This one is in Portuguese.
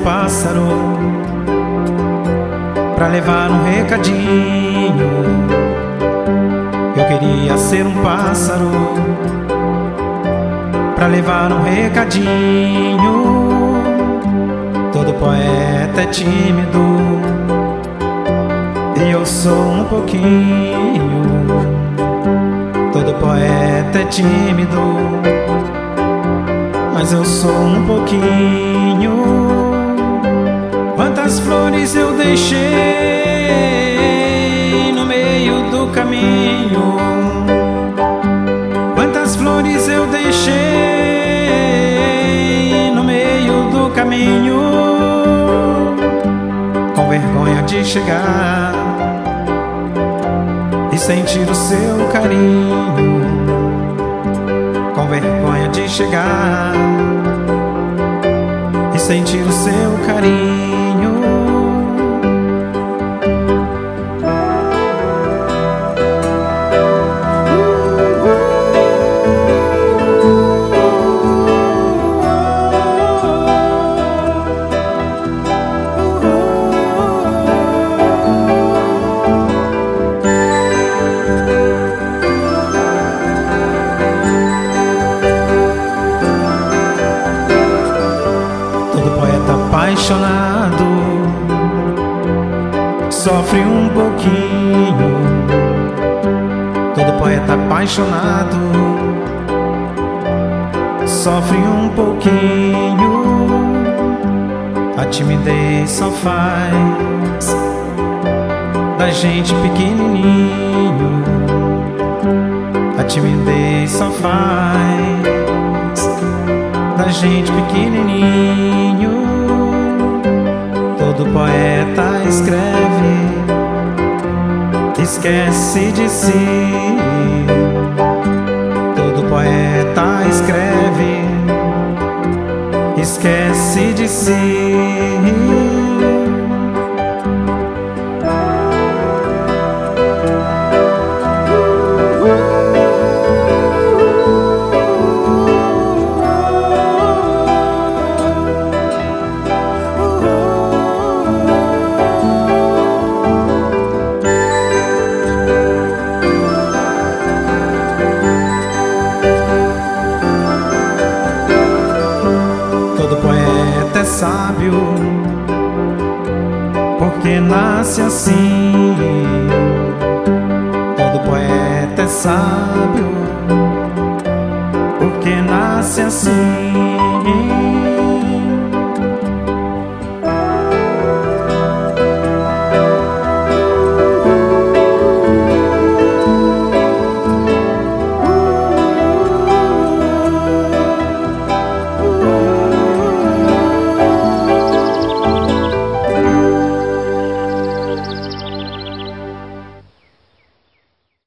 pássaro pra levar um recadinho. Eu queria ser um pássaro pra levar um recadinho. Todo poeta é tímido e eu sou um pouquinho. Todo poeta é tímido, mas eu sou um pouquinho. Quantas flores eu deixei no meio do caminho. Quantas flores eu deixei no meio do caminho. Com vergonha de chegar e sentir o seu carinho. Com vergonha de chegar e sentir o seu carinho. Apaixonado sofre um pouquinho. Todo poeta apaixonado sofre um pouquinho. A timidez só faz da gente pequenininho. A timidez só faz da gente pequenininho. Todo poeta escreve, esquece de si. Todo poeta escreve, esquece de si. Todo poeta é sábio porque nasce assim. Todo poeta é sábio porque nasce assim.